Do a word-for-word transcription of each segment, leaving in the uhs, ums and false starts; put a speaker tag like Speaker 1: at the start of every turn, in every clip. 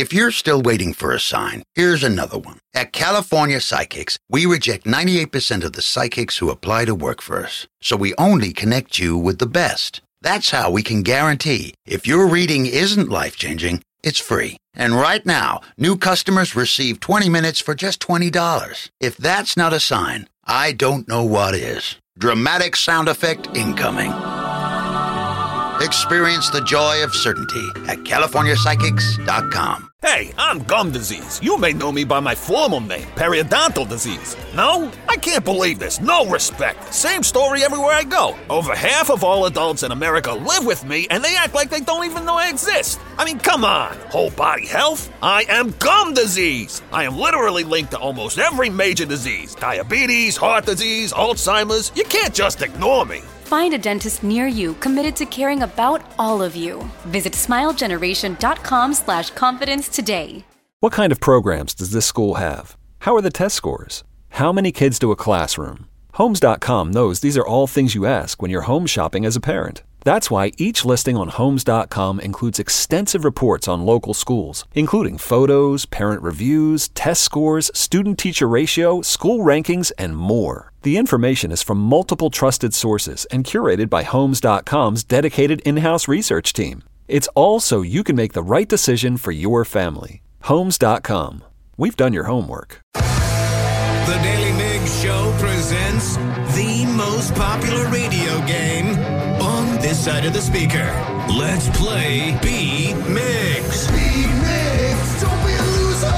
Speaker 1: If you're still waiting for a sign, here's another one. At California Psychics, we reject ninety-eight percent of the psychics who apply to work for us. So we only connect you with the best. That's how we can guarantee if your reading isn't life-changing, it's free. And right now, new customers receive twenty minutes for just twenty dollars. If that's not a sign, I don't know what is. Dramatic sound effect incoming. Experience the joy of certainty at California Psychics dot com.
Speaker 2: Hey, I'm gum disease. You may know me by my formal name, periodontal disease. No? I can't believe this. No respect. Same story everywhere I go. Over half of all adults in America live with me, and they act like they don't even know I exist. I mean, come on. Whole body health? I am gum disease. I am literally linked to almost every major disease. Diabetes, heart disease, Alzheimer's. You can't just ignore me.
Speaker 3: Find a dentist near you committed to caring about all of you. Visit smilegeneration.com slash confidence today.
Speaker 4: What kind of programs does this school have? How are the test scores? How many kids do a classroom? Homes dot com knows these are all things you ask when you're home shopping as a parent. That's why each listing on Homes dot com includes extensive reports on local schools, including photos, parent reviews, test scores, student-teacher ratio, school rankings, and more. The information is from multiple trusted sources and curated by Homes dot com's dedicated in-house research team. It's all so you can make the right decision for your family. Homes dot com. We've done your homework.
Speaker 5: The Daily Migs Show presents the most popular radio game on this side of the speaker. Let's play Beat Migs. Beat Migs, don't be a loser.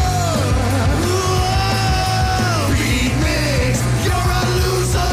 Speaker 5: Whoa. Beat Migs, you're a loser.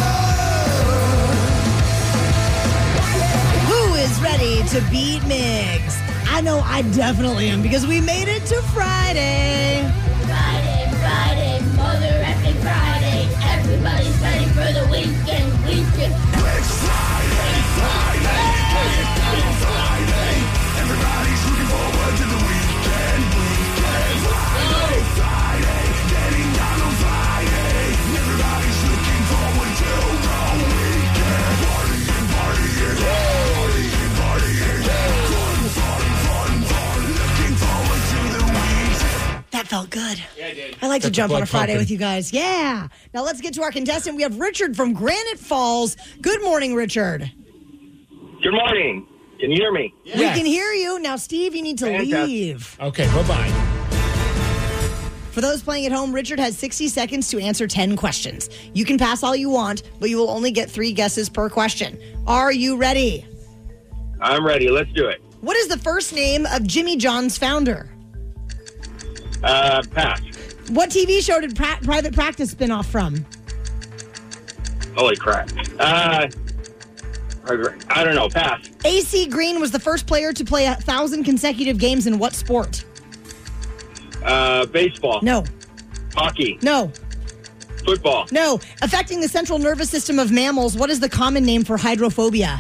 Speaker 6: Who is ready to beat Migs? I know I definitely am because we made it to Friday.
Speaker 7: Friday, Friday, Mother effing Friday. Everybody's ready for the weekend, weekend.
Speaker 5: It's Friday, Friday, it's Friday. Everybody's looking forward to the weekend, weekend. Friday, Friday, getting down on Friday. Everybody's looking forward to the weekend. Partying, partying, partying, partying. Fun, fun, fun, fun. Looking forward to the weekend.
Speaker 6: That felt good.
Speaker 8: Yeah, I did.
Speaker 6: I like to
Speaker 8: Got
Speaker 6: jump
Speaker 8: the
Speaker 6: on a
Speaker 8: blood
Speaker 6: Friday
Speaker 8: pumping.
Speaker 6: with you guys. Yeah. Now let's get to our contestant. We have Richard from Granite Falls. Good morning, Richard.
Speaker 9: Good morning. Can you hear me?
Speaker 6: We can hear you. Now, Steve, you need to
Speaker 9: Fantastic.
Speaker 6: leave.
Speaker 8: Okay, bye-bye.
Speaker 6: For those playing at home, Richard has sixty seconds to answer ten questions. You can pass all you want, but you will only get three guesses per question. Are you ready?
Speaker 9: I'm ready. Let's do it.
Speaker 6: What is the first name of Jimmy John's founder?
Speaker 9: Uh, pass.
Speaker 6: What T V show did pra- Private Practice spin off from?
Speaker 9: Holy crap. Uh, I don't know. Pass.
Speaker 6: A C Green was the first player to play a thousand consecutive games in what sport?
Speaker 9: Uh, baseball.
Speaker 6: No.
Speaker 9: Hockey.
Speaker 6: No.
Speaker 9: Football.
Speaker 6: No. Affecting the central nervous system of mammals, what is the common name for hydrophobia?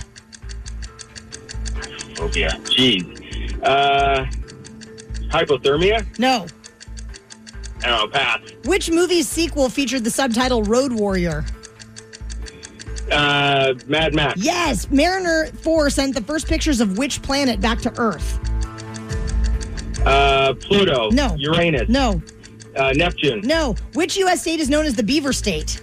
Speaker 9: Oh, yeah. Jeez. Uh, hypothermia?
Speaker 6: No.
Speaker 9: I don't know. Pass.
Speaker 6: Which movie's sequel featured the subtitle Road Warrior?
Speaker 9: Uh, Mad Max.
Speaker 6: Yes. Mariner four sent the first pictures of which planet back to Earth?
Speaker 9: Uh, Pluto.
Speaker 6: No.
Speaker 9: Uranus.
Speaker 6: No.
Speaker 9: Uh, Neptune.
Speaker 6: No. Which U S state is known as the Beaver State?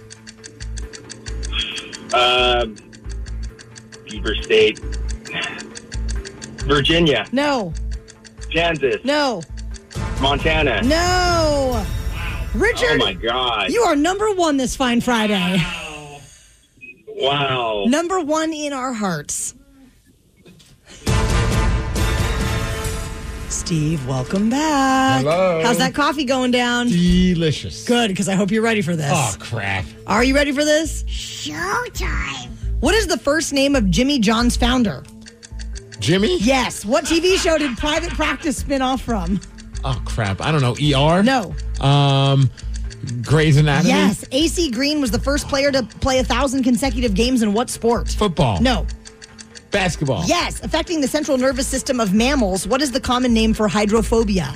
Speaker 9: Uh, Beaver State. Virginia.
Speaker 6: No.
Speaker 9: Kansas.
Speaker 6: No.
Speaker 9: Montana.
Speaker 6: No. Richard,
Speaker 9: Oh, my God.
Speaker 6: you are number one this fine Friday.
Speaker 9: Wow.
Speaker 6: Number one in our hearts. Steve, welcome back.
Speaker 8: Hello.
Speaker 6: How's that coffee going down?
Speaker 8: Delicious.
Speaker 6: Good, because I hope you're ready for this.
Speaker 8: Oh, crap.
Speaker 6: Are you ready for this?
Speaker 7: Showtime.
Speaker 6: What is the first name of Jimmy John's founder?
Speaker 8: Jimmy?
Speaker 6: Yes. What T V show did Private Practice spin off from?
Speaker 8: Oh, crap. I don't know. E R?
Speaker 6: No.
Speaker 8: Um, Grey's Anatomy?
Speaker 6: Yes. A C Green was the first player to play a thousand consecutive games in what sport?
Speaker 8: Football?
Speaker 6: No.
Speaker 8: Basketball?
Speaker 6: Yes. Affecting the central nervous system of mammals, what is the common name for hydrophobia?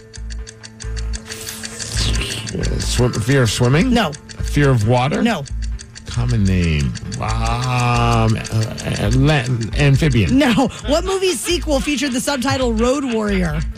Speaker 8: Uh, swim, fear of swimming?
Speaker 6: No.
Speaker 8: Fear of water?
Speaker 6: No.
Speaker 8: Common name. Um, uh, uh, la- amphibian.
Speaker 6: No. What movie's sequel featured the subtitle Road Warrior?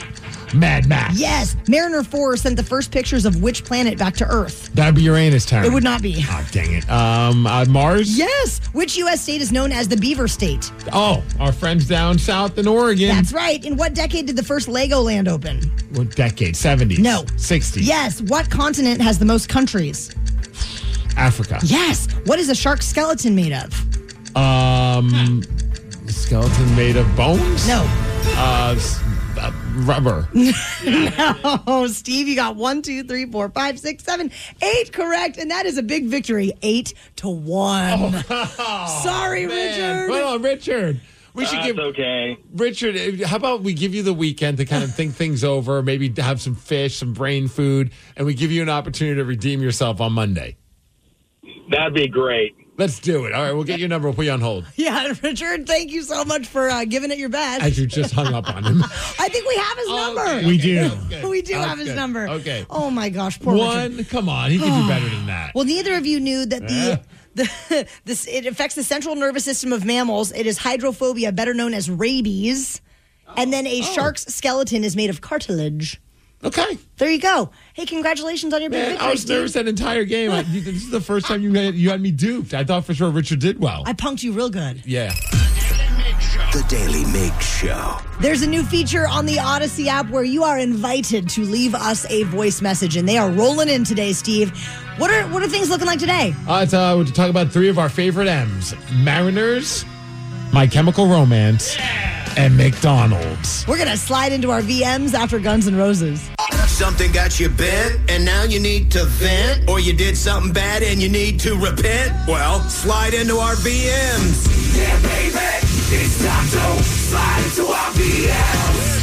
Speaker 8: Mad Max.
Speaker 6: Yes. Mariner four sent the first pictures of which planet back to Earth?
Speaker 8: That'd be Uranus, Taryn.
Speaker 6: It would not be.
Speaker 8: Oh, dang it. Um, uh, Mars?
Speaker 6: Yes. Which U S state is known as the Beaver State?
Speaker 8: Oh, our friends down south in Oregon.
Speaker 6: That's right. In what decade did the first Legoland open?
Speaker 8: What decade? seventies?
Speaker 6: No.
Speaker 8: sixties?
Speaker 6: Yes. What continent has the most countries?
Speaker 8: Africa.
Speaker 6: Yes. What is a shark skeleton made of?
Speaker 8: Um, skeleton made of bones?
Speaker 6: No.
Speaker 8: Uh, s- uh rubber.
Speaker 6: No, Steve, you got one, two, three, four, five, six, seven, eight correct, and that is a big victory, eight to one.
Speaker 8: Oh,
Speaker 6: Sorry,
Speaker 8: man.
Speaker 6: Richard.
Speaker 8: Well, Richard. We should
Speaker 9: That's
Speaker 8: give
Speaker 9: okay.
Speaker 8: Richard. How about we give you the weekend to kind of think things over, maybe have some fish, some brain food, and we give you an opportunity to redeem yourself on Monday.
Speaker 9: That'd be great.
Speaker 8: Let's do it. All right, we'll get your number. We'll put you on hold.
Speaker 6: Yeah, Richard, thank you so much for uh, giving it your best.
Speaker 8: As you just hung up on him.
Speaker 6: I think we have his
Speaker 8: Oh,
Speaker 6: number.
Speaker 8: okay,
Speaker 10: We
Speaker 8: okay,
Speaker 10: do.
Speaker 8: that's good.
Speaker 6: We do
Speaker 8: That's
Speaker 6: have his
Speaker 8: good.
Speaker 6: number.
Speaker 8: Okay.
Speaker 6: Oh, my gosh, poor Richard.
Speaker 8: One. Come on. He can do better than that.
Speaker 6: Well, neither of you knew that
Speaker 8: Eh.
Speaker 6: the, the this it affects the central nervous system of mammals. It is hydrophobia, better known as rabies. And then a shark's skeleton is made of cartilage.
Speaker 8: Okay.
Speaker 6: There you go. Hey, congratulations on your big
Speaker 8: Man,
Speaker 6: victory,
Speaker 8: I was
Speaker 6: Steve.
Speaker 8: nervous that entire game. I, this is the first time you had, you had me duped. I thought for sure Richard did well.
Speaker 6: I punked you real good.
Speaker 8: Yeah.
Speaker 5: The Daily Mix Show.
Speaker 6: There's a new feature on the Odyssey app where you are invited to leave us a voice message, and they are rolling in today, Steve. What are what are things looking like today?
Speaker 8: Uh, it's, uh, we're talking about three of our favorite M's. Mariners, My Chemical Romance, and McDonald's.
Speaker 6: We're gonna slide into our V Ms after Guns N' Roses.
Speaker 5: Something got you bent, and now you need to vent, or you did something bad and you need to repent? Well, slide into our V Ms. Yeah, baby, it's time to slide into our V Ms.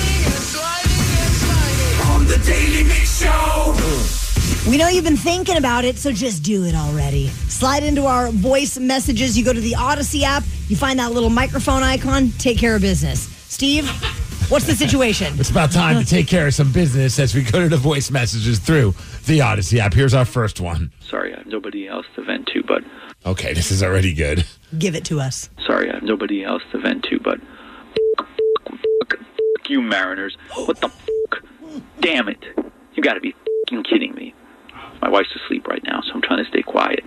Speaker 5: On the Daily Mix Show.
Speaker 6: We know you've been thinking about it, so just do it already. Slide into our voice messages. You go to the Odyssey app, you find that little microphone icon, take care of business. Steve, what's the situation?
Speaker 8: It's about time to take care of some business as we go to the voice messages through the Odyssey app. Here's our first one.
Speaker 11: Sorry, I have nobody else to vent to, but...
Speaker 8: Okay, this is already good.
Speaker 6: Give it to us.
Speaker 11: Sorry, I have nobody else to vent to, but... Fuck you, Mariners. What the fuck? Damn it. You gotta be fucking kidding me. My wife's asleep right now, so I'm trying to stay quiet.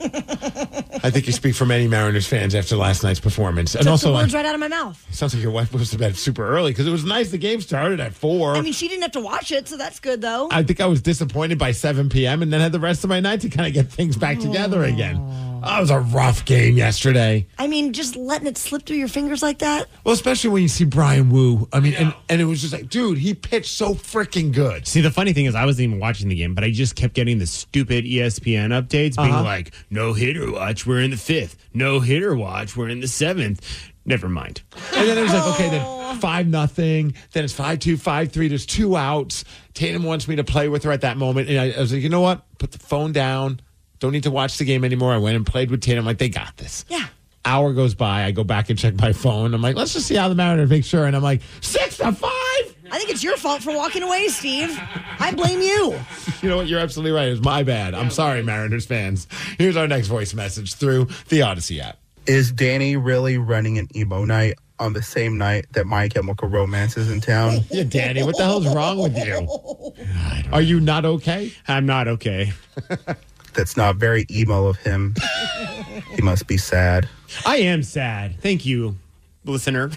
Speaker 8: I think you speak for many Mariners fans after last night's performance. And
Speaker 6: Took
Speaker 8: also,
Speaker 6: the words
Speaker 8: uh,
Speaker 6: right out of my mouth.
Speaker 8: sounds like your wife goes to bed super early because it was nice. The game started at four.
Speaker 6: I mean, she didn't have to watch it, so that's good, though.
Speaker 8: I think I was disappointed by seven p.m. and then had the rest of my night to kind of get things back together again. That was a rough game yesterday.
Speaker 6: I mean, just letting it slip through your fingers like that.
Speaker 8: Well, especially when you see Brian Wu. I mean, and, and it was just like, dude, he pitched so freaking good.
Speaker 10: See, the funny thing is, I wasn't even watching the game, but I just kept getting the stupid E S P N updates being
Speaker 8: Uh-huh.
Speaker 10: like, no hitter watch, we're in the fifth. No hitter watch, we're in the seventh. Never mind.
Speaker 8: And then it was like, okay, then five nothing. Then it's five two, five three. There's two outs. Tatum wants me to play with her at that moment, and I, I was like, you know what? Put the phone down. Don't need to watch the game anymore. I went and played with Tatum. I'm like, they got this.
Speaker 6: Yeah.
Speaker 8: Hour goes by. I go back and check my phone. I'm like, let's just see how the Mariners make sure. And I'm like, six to five.
Speaker 6: I think it's your fault for walking away, Steve. I blame you.
Speaker 8: You know what? You're absolutely right. It was my bad. I'm sorry, Mariners fans. Here's our next voice message through the Odyssey app.
Speaker 12: Is Danny really running an emo night on the same night that My Chemical Romance is in town?
Speaker 8: Yeah, Danny, what the hell's wrong with you? Are you not okay?
Speaker 10: I'm not okay.
Speaker 12: That's not very emo of him. He must be sad.
Speaker 10: I am sad. Thank you, listener.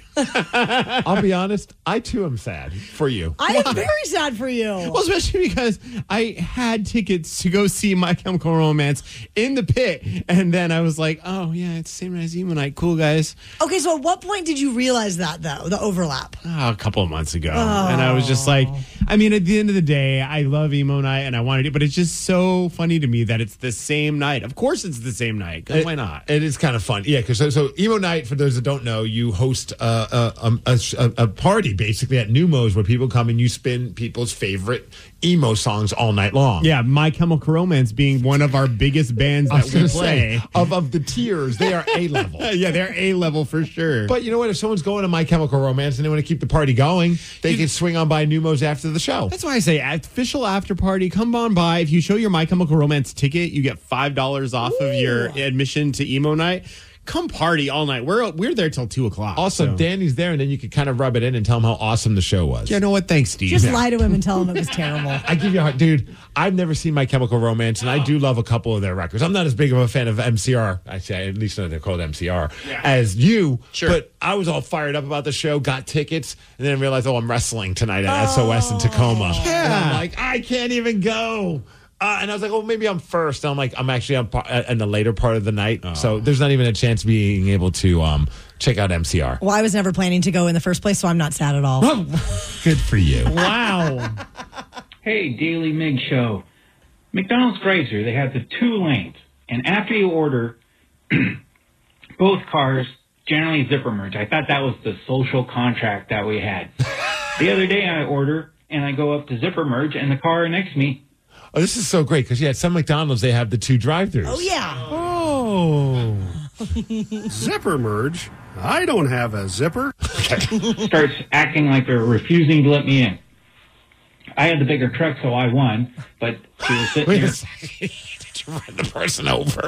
Speaker 8: I'll be honest. I too am sad for you.
Speaker 6: I am very sad for you.
Speaker 10: Well, especially because I had tickets to go see My Chemical Romance in the pit, and then I was like, "Oh yeah, it's the same night as Emo Night. Cool, guys."
Speaker 6: Okay, so at what point did you realize that, though, the overlap?
Speaker 10: Oh, a couple of months ago, and I was just like, I mean, at the end of the day, I love Emo Night, and I wanted it, but it's just so funny to me that it's the same night. Of course, it's the same night. 'Cause
Speaker 8: It-
Speaker 10: why not?
Speaker 8: It is kind of fun. Yeah, because so, so Emo Night, for those that don't know, you host uh, a, a, a, a party basically at Numos where people come and you spin people's favorite emo songs all night long.
Speaker 10: Yeah, My Chemical Romance being one of our biggest bands
Speaker 8: I was
Speaker 10: that we
Speaker 8: going to
Speaker 10: play.
Speaker 8: say, of, of the tiers, they are A level.
Speaker 10: Yeah, they're A level for sure.
Speaker 8: But you know what? If someone's going to My Chemical Romance and they want to keep the party going, they can swing on by Numos after the show.
Speaker 10: That's why I say official after party. Come on by. If you show your My Chemical Romance ticket, you get five dollars off of your admission to Emo Night. come party all night. We're we're there till two o'clock.
Speaker 8: Also,
Speaker 10: so.
Speaker 8: Danny's there, and then you could kind of rub it in and tell him how awesome the show was.
Speaker 10: You know what? Thanks, Steve.
Speaker 6: Just lie to him and tell him it was terrible.
Speaker 8: I give you a heart, dude. I've never seen My Chemical Romance, and I do love a couple of their records. I'm not as big of a fan of M C R, I say, at least they're called M C R,
Speaker 10: Yeah.
Speaker 8: as you.
Speaker 10: Sure.
Speaker 8: But I was all fired up about the show, got tickets, and then realized, oh, I'm wrestling tonight at S O S in Tacoma.
Speaker 10: Yeah.
Speaker 8: And I'm like, I can't even go. Uh, and I was like, oh, maybe I'm first. And I'm like, I'm actually on par- in the later part of the night, so there's not even a chance of being able to um, check out M C R.
Speaker 6: Well, I was never planning to go in the first place, so I'm not sad at all.
Speaker 8: Good for you.
Speaker 10: Wow.
Speaker 13: Hey, Daily Mig Show. McDonald's drive-thru, they have the two lanes. And after you order, both cars generally zipper merge. I thought that was the social contract that we had. The other day I order, and I go up to zipper merge, and the car next to me.
Speaker 8: Oh, this is so great because, yeah, at some McDonald's, they have the two drive-thrus.
Speaker 6: Oh, yeah.
Speaker 10: Oh.
Speaker 14: Zipper merge? I don't have a zipper.
Speaker 13: Starts acting like they're refusing to let me in. I had the bigger truck, so I won, but she was sitting
Speaker 8: Wait
Speaker 13: there.
Speaker 8: a second. Did you run the person over?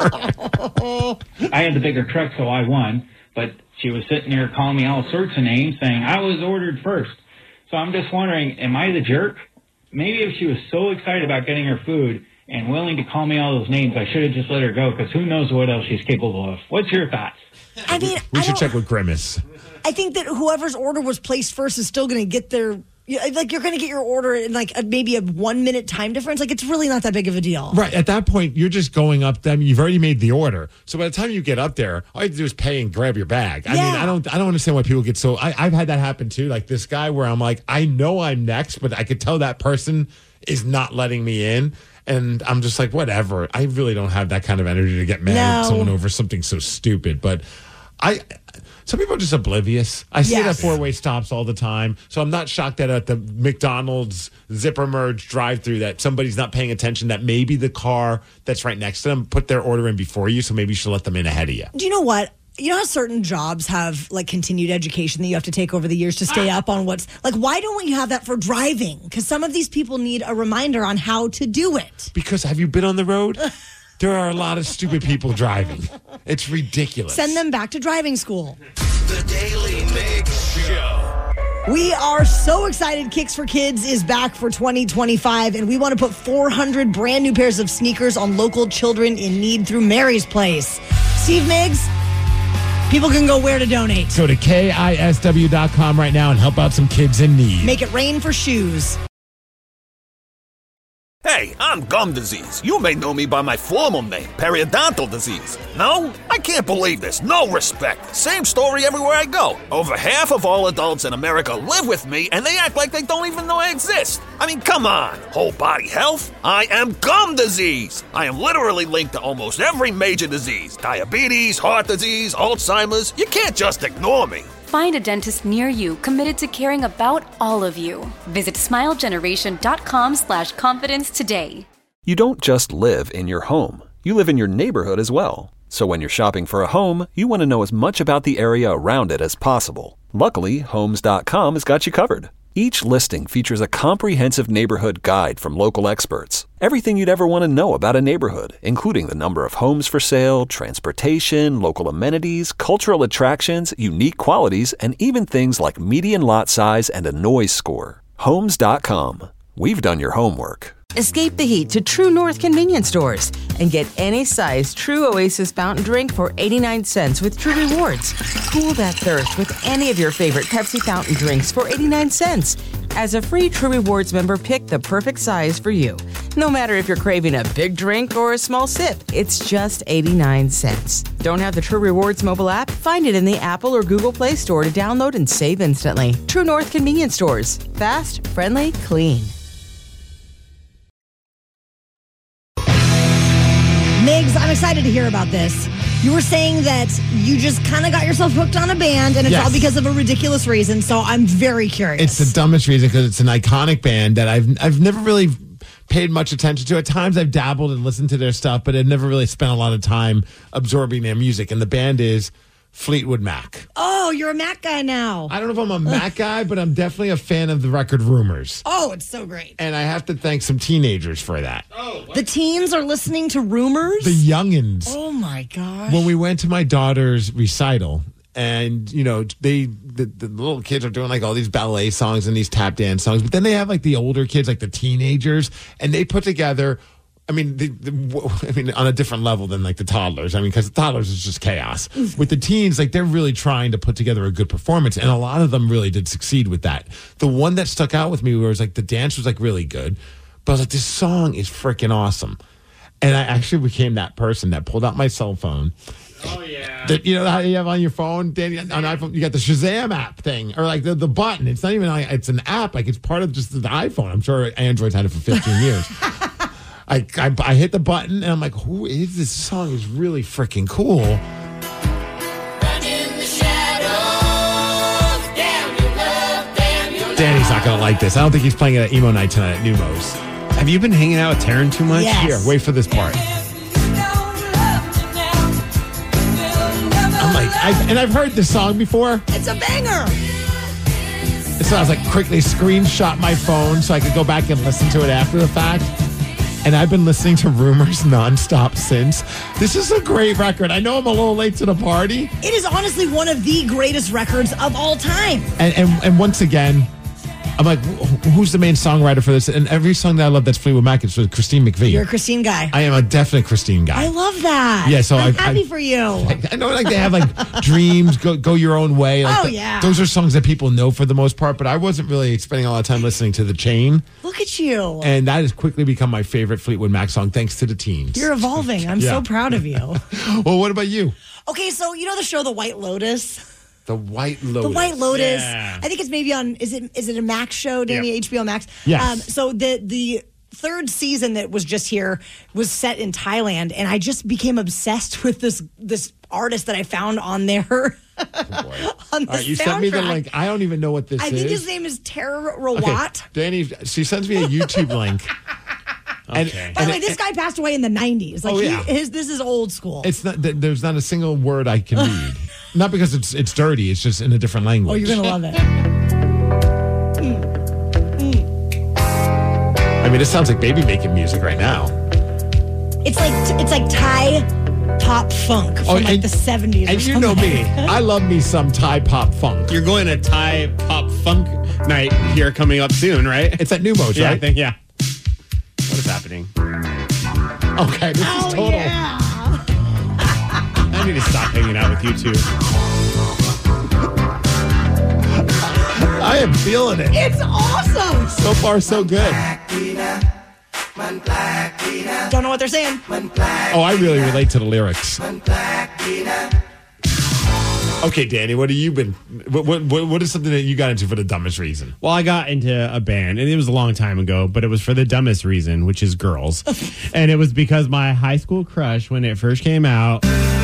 Speaker 13: I had the bigger truck, so I won, but she was sitting there calling me all sorts of names, saying I was ordered first. So I'm just wondering, am I the jerk? Maybe if she was so excited about getting her food and willing to call me all those names, I should have just let her go, because who knows what else she's capable of. What's your thoughts?
Speaker 6: I mean,
Speaker 8: We
Speaker 6: I
Speaker 8: should
Speaker 6: don't-
Speaker 8: check with Grimace.
Speaker 6: I think that whoever's order was placed first is still going to get their. Yeah, like you're going to get your order in like a, maybe a one minute time difference. Like it's really not that big of a deal.
Speaker 8: Right. At that point, you're just going up. I mean, you've already made the order. So by the time you get up there, all you have to do is pay and grab your bag. I mean,
Speaker 6: Yeah.
Speaker 8: I don't I don't understand why people get so. I, I've had that happen too. Like this guy where I'm like, I know I'm next, but I could tell that person is not letting me in. And I'm just like, whatever. I really don't have that kind of energy to get mad at
Speaker 6: No.
Speaker 8: someone over something so stupid. But I. Some people are just oblivious. I see it at
Speaker 6: Yes.
Speaker 8: four-way stops all the time. So I'm not shocked that at the McDonald's zipper merge drive-thru that somebody's not paying attention, that maybe the car that's right next to them put their order in before you, so maybe you should let them in ahead of you.
Speaker 6: Do you know what? You know how certain jobs have like continued education that you have to take over the years to stay up on what's like, why don't you have that for driving? Because some of these people need a reminder on how to do it.
Speaker 8: Because have you been on the road? There are a lot of stupid people driving. It's ridiculous.
Speaker 6: Send them back to driving school.
Speaker 5: The Daily Mix Show.
Speaker 6: We are so excited. Kicks for Kids is back for twenty twenty-five, and we want to put four hundred brand new pairs of sneakers on local children in need through Mary's Place. Steve Miggs, people can go where to donate.
Speaker 8: Go to K I S W dot com right now and help out some kids in need.
Speaker 6: Make it rain for shoes.
Speaker 2: Hey, I'm gum disease. You may know me by my formal name, periodontal disease. No? I can't believe this. No respect. Same story everywhere I go. Over half of all adults in America live with me, and they act like they don't even know I exist. I mean, come on. Whole body health? I am gum disease. I am literally linked to almost every major disease. Diabetes, heart disease, Alzheimer's. You can't just ignore me.
Speaker 3: Find a dentist near you committed to caring about all of you. Visit smilegeneration.com slash confidence today.
Speaker 4: You don't just live in your home. You live in your neighborhood as well. So when you're shopping for a home, you want to know as much about the area around it as possible. Luckily, Homes dot com has got you covered. Each listing features a comprehensive neighborhood guide from local experts. Everything you'd ever want to know about a neighborhood, including the number of homes for sale, transportation, local amenities, cultural attractions, unique qualities, and even things like median lot size and a noise score. Homes dot com. We've done your homework.
Speaker 15: Escape the heat to True North convenience stores and get any size True Oasis fountain drink for eighty-nine cents with True Rewards. Cool that thirst with any of your favorite Pepsi fountain drinks for eighty-nine cents. As a free True Rewards member, pick the perfect size for you. No matter if you're craving a big drink or a small sip, it's just eighty-nine cents. Don't have the True Rewards mobile app? Find it in the Apple or Google Play Store to download and save instantly. True North convenience stores. Fast, friendly, clean.
Speaker 6: Miggs, I'm excited to hear about this. You were saying that you just kind of got yourself hooked on a band, and it's
Speaker 8: Yes.
Speaker 6: all because of a ridiculous reason. So I'm very curious.
Speaker 8: It's the dumbest reason because it's an iconic band that I've I've never really paid much attention to. At times I've dabbled and listened to their stuff, but I've never really spent a lot of time absorbing their music. And the band is Fleetwood Mac.
Speaker 6: Oh, Oh, you're a Mac guy now.
Speaker 8: I don't know if I'm a Mac guy, but I'm definitely a fan of the record Rumors.
Speaker 6: Oh, it's so great.
Speaker 8: And I have to thank some teenagers for that.
Speaker 6: Oh, the teens are listening to Rumors?
Speaker 8: The youngins.
Speaker 6: Oh, my gosh.
Speaker 8: When we went to my daughter's recital, and, you know, they the, the little kids are doing like all these ballet songs and these tap dance songs, but then they have like the older kids, like the teenagers, and they put together... I mean, the, the, I mean, on a different level than like the toddlers. I mean, because the toddlers is just chaos. With the teens, like they're really trying to put together a good performance, and a lot of them really did succeed with that. The one that stuck out with me was like the dance was like really good, but I was like, this song is freaking awesome. And I actually became that person that pulled out my cell phone.
Speaker 10: Oh yeah.
Speaker 8: That, you know how you have on your phone, Danny, on iPhone, you got the Shazam app thing, or like the, the button. It's not even like, it's an app, like it's part of just the iPhone. I'm sure Android's had it for fifteen years. I, I I hit the button and I'm like, who is this song? Is really freaking cool. Danny's not gonna like this. I don't think he's playing it at emo night tonight at Numos.
Speaker 10: Have you been hanging out with Taryn too much?
Speaker 6: Yes.
Speaker 8: Here, wait for this part. I'm like, I, and I've heard this song before.
Speaker 6: It's a banger.
Speaker 8: So I was like, quickly screenshot my phone so I could go back and listen to it after the fact. And I've been listening to Rumors nonstop since. This is a great record. I know I'm a little late to the party.
Speaker 6: It is honestly one of the greatest records of all time.
Speaker 8: And and, and once again, I'm like, wh- who's the main songwriter for this? And every song that I love that's Fleetwood Mac is with Christine McVie.
Speaker 6: You're a Christine guy.
Speaker 8: I am a definite Christine guy.
Speaker 6: I love that.
Speaker 8: Yeah, so
Speaker 6: I'm
Speaker 8: I-
Speaker 6: happy
Speaker 8: I-
Speaker 6: for you.
Speaker 8: I, I know, like they have like Dreams, Go Go Your Own Way. Like
Speaker 6: Oh,
Speaker 8: th-
Speaker 6: yeah.
Speaker 8: those are songs that people know for the most part. But I wasn't really spending a lot of time listening to The Chain,
Speaker 6: Look at you.
Speaker 8: and that has quickly become my favorite Fleetwood Mac song thanks to the teens.
Speaker 6: You're evolving. I'm
Speaker 8: Yeah.
Speaker 6: so proud of you.
Speaker 8: Well, what about you?
Speaker 6: Okay, so you know the show The White Lotus?
Speaker 8: The White Lotus.
Speaker 6: The White Lotus.
Speaker 8: Yeah.
Speaker 6: I think it's maybe on. Is it is it a Max show, Danny?
Speaker 8: Yep.
Speaker 6: H B O Max.
Speaker 8: Yes.
Speaker 6: Um, so the the third season that was just here was set in Thailand, and I just became obsessed with this this artist that I found on there. on the
Speaker 8: All right, you sent me the
Speaker 6: soundtrack.
Speaker 8: link. I don't even know what this
Speaker 6: I
Speaker 8: is.
Speaker 6: think his name is Tara
Speaker 8: Okay,
Speaker 6: Rawat.
Speaker 8: Danny, she sends me a YouTube link. And,
Speaker 10: Okay.
Speaker 6: By the
Speaker 8: and
Speaker 6: way,
Speaker 8: it-
Speaker 6: this guy passed away in the nineties. Like
Speaker 8: Oh,
Speaker 6: he,
Speaker 8: yeah.
Speaker 6: his this is old school.
Speaker 8: It's not. th- There's not a single word I can read. Not because it's it's dirty. It's just in a different language.
Speaker 6: Oh, you're gonna love it.
Speaker 8: I mean, it sounds like baby making music right now.
Speaker 6: It's like it's like Thai pop funk from
Speaker 8: Oh,
Speaker 6: like
Speaker 8: and-
Speaker 6: the seventies.
Speaker 8: And you know me, I love me some Thai pop funk.
Speaker 10: You're going to Thai pop funk night here coming up soon, right?
Speaker 8: It's at Numos,
Speaker 10: Yeah, I
Speaker 8: right?
Speaker 10: think, yeah. What is happening?
Speaker 8: Okay, this
Speaker 6: Oh
Speaker 8: is total.
Speaker 6: yeah.
Speaker 10: I need to stop hanging out with you two.
Speaker 8: I am feeling it.
Speaker 6: It's awesome.
Speaker 8: So far, so good.
Speaker 6: Don't know what they're saying.
Speaker 8: Oh, I really relate to the lyrics. Okay, Danny, what have you been? What, what what what is something that you got into for the dumbest reason?
Speaker 10: Well, I got into a band, and it was a long time ago, but it was for the dumbest reason, which is girls. And it was because my high school crush, when it first came out,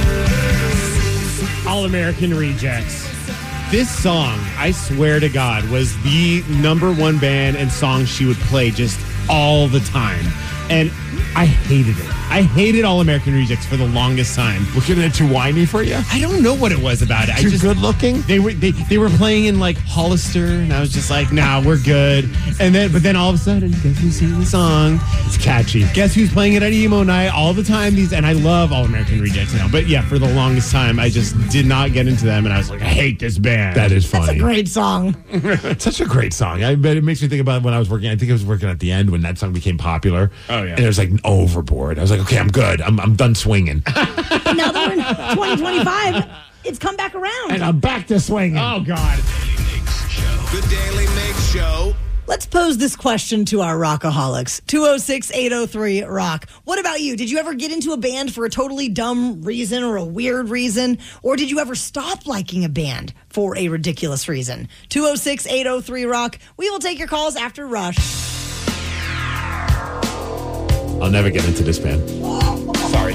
Speaker 10: All American Rejects. This song, I swear to God, was the number one band and song she would play just all the time. And I hated it. I hated All American Rejects for the longest time.
Speaker 8: Looking at too whiny for you?
Speaker 10: I don't know what it was about it. I
Speaker 8: Too
Speaker 10: just,
Speaker 8: good looking?
Speaker 10: They were they, they were playing in like Hollister, and I was just like, nah, we're good. And then, but then all of a sudden, guess who's singing the song?
Speaker 8: It's catchy.
Speaker 10: Guess who's playing it at emo night all the time? These, and I love All American Rejects now. But yeah, for the longest time, I just did not get into them, and I was like, I hate this band.
Speaker 8: That is
Speaker 6: That's a
Speaker 8: funny.
Speaker 6: great song.
Speaker 8: It's such a great song. I bet it makes me think about when I was working. I think I was working at the end when that song became popular.
Speaker 10: Oh, yeah.
Speaker 8: And it was like overboard. I was like, okay, I'm good. I'm I'm done swinging,
Speaker 6: But now that we're in twenty twenty-five, it's come back around.
Speaker 8: and I'm back to swinging.
Speaker 10: Oh God.
Speaker 5: The Daily Mix Show.
Speaker 6: Let's pose this question to our rockaholics. two oh six, eight oh three, rock. What about you? Did you ever get into a band for a totally dumb reason or a weird reason? Or did you ever stop liking a band for a ridiculous reason? two oh six, eight oh three, rock. We will take your calls after Rush.
Speaker 8: I'll never get into this band. Sorry.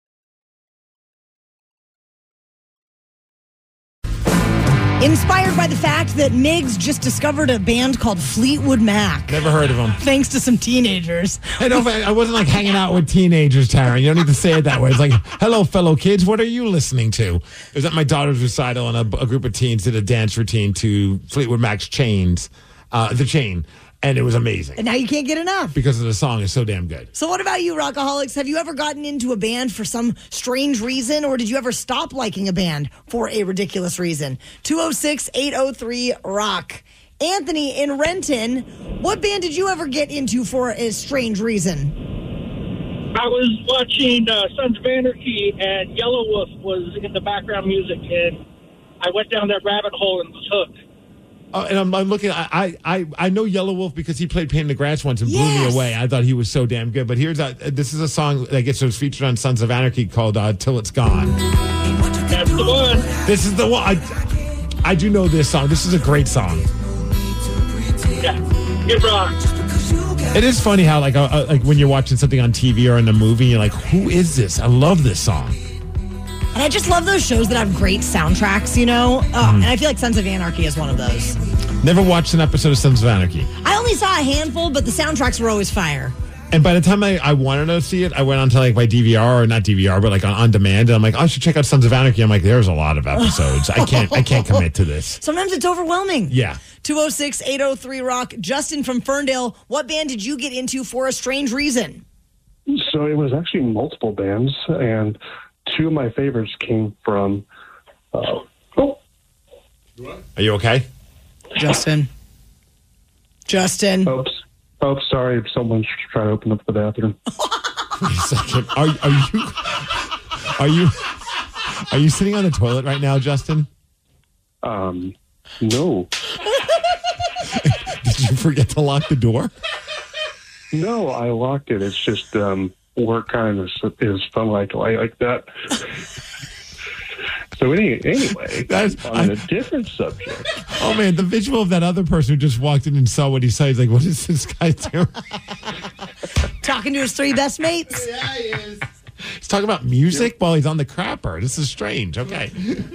Speaker 6: Inspired by the fact that Migs just discovered a band called Fleetwood Mac.
Speaker 8: Never heard of them.
Speaker 6: Thanks to some teenagers.
Speaker 8: I know. I wasn't like hanging out with teenagers, Taryn. You don't need to say it that way. It's like, hello, fellow kids. What are you listening to? It was at my daughter's recital, and a, a group of teens did a dance routine to Fleetwood Mac's Chains, uh, The Chain, and it was amazing.
Speaker 6: And now you can't get enough.
Speaker 8: Because of the song is so damn good.
Speaker 6: So what about you, Rockaholics? Have you ever gotten into a band for some strange reason, or did you ever stop liking a band for a ridiculous reason? two oh six, eight oh three, rock. Anthony in Renton, what band did you ever get into for a strange reason?
Speaker 16: I was watching uh, Sons of Anarchy, and Yellow Wolf was in the background music, and I went down that rabbit hole and was hooked.
Speaker 8: Oh, and I'm, I'm looking. I, I I know Yellow Wolf because he played Pain in the Grass once and blew
Speaker 6: Yes.
Speaker 8: me away. I thought he was so damn good. But here's a, this is a song that gets was featured on Sons of Anarchy called uh, "Till It's Gone."
Speaker 16: That's the one.
Speaker 8: This is the one. I, I do know this song. This is a great song.
Speaker 16: Yeah, good rock.
Speaker 8: It is funny how like uh, like when you're watching something on T V or in a movie, you're like, who is this? I love this song.
Speaker 6: And I just love those shows that have great soundtracks, you know? Oh, And I feel like Sons of Anarchy is one of those.
Speaker 8: Never watched an episode of Sons of Anarchy.
Speaker 6: I only saw a handful, but the soundtracks were always fire.
Speaker 8: And by the time I, I wanted to see it, I went onto like my D V R or not D V R, but like on, on demand, and I'm like, oh, I should check out Sons of Anarchy. I'm like, there's a lot of episodes. I can't I can't commit to this.
Speaker 6: Sometimes it's overwhelming.
Speaker 8: Yeah.
Speaker 6: two oh six, eight oh three, rock. Justin from Ferndale, what band did you get into for a strange reason?
Speaker 17: So it was actually multiple bands, and two of my favorites came from. Uh, oh,
Speaker 8: Are you okay?
Speaker 6: Justin. Justin.
Speaker 17: Oops. Oh, sorry. Someone's trying to open up the bathroom.
Speaker 8: Wait a second. Are, are you are you are you sitting on the toilet right now, Justin?
Speaker 17: Um, no.
Speaker 8: Did you forget to lock the door?
Speaker 17: No, I locked it. It's just um, work kind of is, is fun like I like that. So any, anyway,
Speaker 8: That's,
Speaker 17: on
Speaker 8: I,
Speaker 17: a different subject.
Speaker 8: Oh man, the visual of that other person who just walked in and saw what he saw, he's like, what is this guy doing?
Speaker 6: Talking to his three best mates.
Speaker 8: Yeah, he is. He's talking about music while he's on the crapper. This is strange. Okay.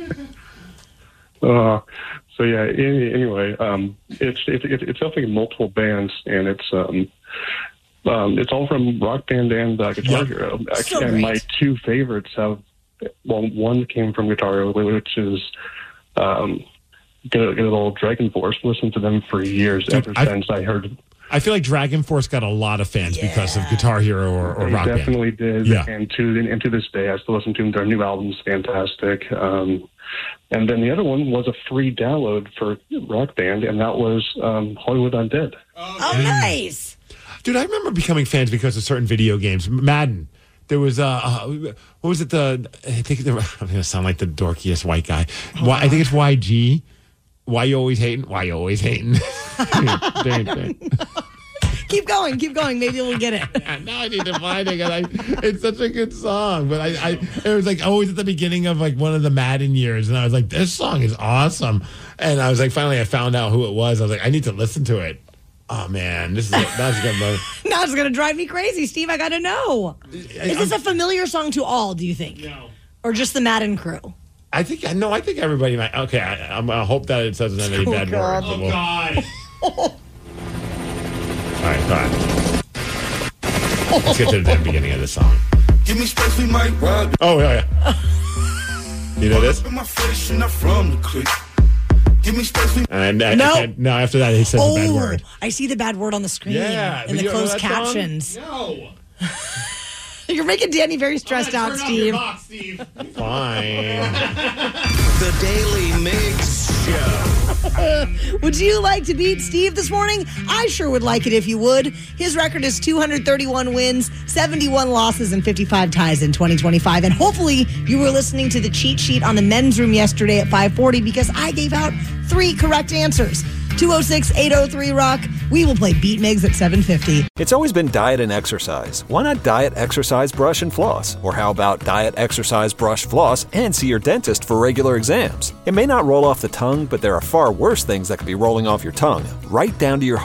Speaker 17: Uh, so yeah. Any, anyway, um, it's it's it's definitely multiple bands, and it's um, um, it's all from Rock Band and uh, Guitar
Speaker 8: Yeah.
Speaker 17: Hero.
Speaker 6: So
Speaker 17: Actually, and my
Speaker 6: great.
Speaker 17: two favorites have. Well, one came from Guitar Hero, which is um, good, good old Dragon Force. Listened to them for years,
Speaker 8: Dude,
Speaker 17: ever
Speaker 8: I-
Speaker 17: since I heard.
Speaker 8: I feel like Dragon Force got a lot of fans because of Guitar Hero or, or
Speaker 17: They
Speaker 8: Rock Band.
Speaker 17: definitely did,
Speaker 8: Yeah.
Speaker 17: and to and to this day, I still listen to them. Their new album's fantastic. Um, and then the other one was a free download for Rock Band, and that was um, Hollywood Undead.
Speaker 6: Oh, nice.
Speaker 8: Dude, I remember becoming fans because of certain video games. Madden. There was, uh, uh what was it? The I think there, I'm going to sound like the dorkiest white guy. Why, I think it's Y G. Why you always hating? Why you always hating?
Speaker 6: Keep going, keep going. Maybe we'll get it.
Speaker 8: Now I need to find it. 'Cause I, it's such a good song, but I, I, it was like always at the beginning of like one of the Madden years, and I was like, this song is awesome. And I was like, finally, I found out who it was. I was like, I need to listen to it. Oh man, this is that's good. Love.
Speaker 6: Now it's going to drive me crazy, Steve. I got to know. Is this a familiar song to all, do you think? No. Or just the Madden crew?
Speaker 8: I think no. I think everybody might. Okay, I, I'm, I hope that it doesn't have any
Speaker 6: Oh,
Speaker 8: bad
Speaker 6: God.
Speaker 8: words.
Speaker 6: Oh,
Speaker 8: We'll-
Speaker 10: God.
Speaker 8: All right, all right. Let's get to the beginning of the song.
Speaker 5: Give me space, we might ride.
Speaker 8: Oh yeah, yeah. You know this?
Speaker 5: In my face, and I'm from the creek. Give me space, we
Speaker 8: And I, I,
Speaker 6: No.
Speaker 8: I can't- no. After that, he says
Speaker 6: Oh,
Speaker 8: a bad word.
Speaker 6: I see the bad word on the screen
Speaker 8: Yeah,
Speaker 6: in
Speaker 8: but
Speaker 6: the
Speaker 8: you don't know
Speaker 6: closed
Speaker 8: that song?
Speaker 6: captions.
Speaker 10: No.
Speaker 6: You're making Danny very stressed out,
Speaker 10: Turn off your
Speaker 6: Steve.
Speaker 10: box, Steve.
Speaker 8: Fine.
Speaker 5: The Daily Mix Show.
Speaker 6: Would you like to beat Steve this morning? I sure would like it if you would. His record is two hundred thirty-one wins, seventy-one losses, and fifty-five ties in twenty twenty-five. And hopefully you were listening to the cheat sheet on the men's room yesterday at five forty because I gave out three correct answers. two oh six, eight oh three, rock. We will play Beat Migs at seven fifty.
Speaker 4: It's always been diet and exercise. Why not diet, exercise, brush, and floss? Or how about diet, exercise, brush, floss, and see your dentist for regular exams? It may not roll off the tongue, but there are far worse things that could be rolling off your tongue, right down to your heart.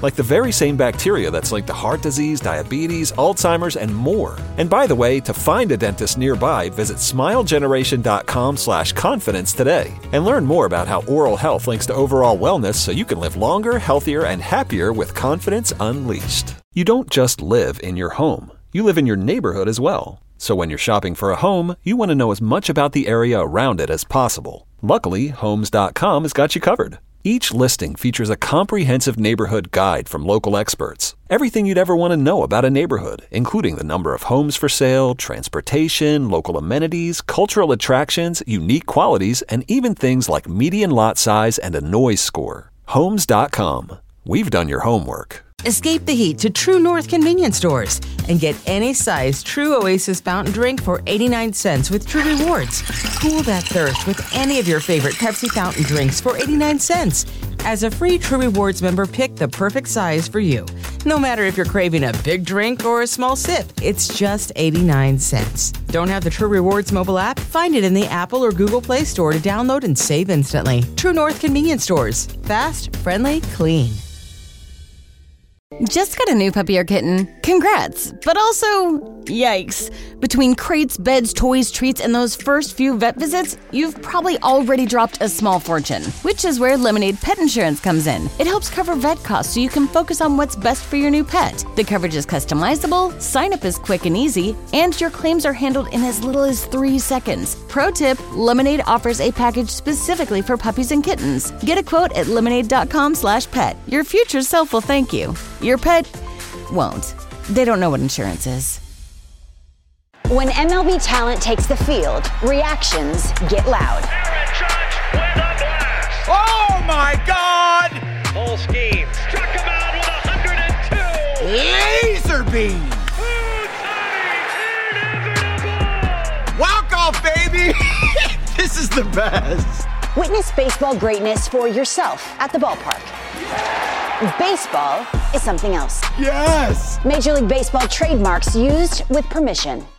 Speaker 4: like the very same bacteria that's linked to heart disease, diabetes, Alzheimer's, and more. And by the way, to find a dentist nearby, visit smilegeneration.com slash confidence today and learn more about how oral health links to overall wellness so you can live longer, healthier, and happier with confidence unleashed. You don't just live in your home. You live in your neighborhood as well. So when you're shopping for a home, you want to know as much about the area around it as possible. Luckily, Homes dot com has got you covered. Each listing features a comprehensive neighborhood guide from local experts. Everything you'd ever want to know about a neighborhood, including the number of homes for sale, transportation, local amenities, cultural attractions, unique qualities, and even things like median lot size and a noise score. Homes dot com. We've done your homework.
Speaker 15: Escape the heat to True North convenience stores and get any size True Oasis fountain drink for eighty-nine cents with True Rewards. Cool that thirst with any of your favorite Pepsi fountain drinks for eighty-nine cents. As a free True Rewards member, pick the perfect size for you. No matter if you're craving a big drink or a small sip, it's just eighty-nine cents. Don't have the True Rewards mobile app? Find it in the Apple or Google Play Store to download and save instantly. True North convenience stores. Fast, friendly, clean.
Speaker 18: Just got a new puppy or kitten. Congrats, but also, yikes. Between crates, beds, toys, treats, and those first few vet visits, you've probably already dropped a small fortune, which is where Lemonade Pet Insurance comes in. It helps cover vet costs so you can focus on what's best for your new pet. The coverage is customizable, sign-up is quick and easy, and your claims are handled in as little as three seconds. Pro tip, Lemonade offers a package specifically for puppies and kittens. Get a quote at lemonade.com slash pet. Your future self will thank you. Your pet won't. They don't know what insurance is.
Speaker 19: When M L B talent takes the field, reactions get loud.
Speaker 5: Oh my God! Full scheme. Struck him out with one hundred two. Laser beam. Walk off, baby. This is the best.
Speaker 19: Witness baseball greatness for yourself at the ballpark. Baseball is something else.
Speaker 5: Yes!
Speaker 19: Major League Baseball trademarks used with permission.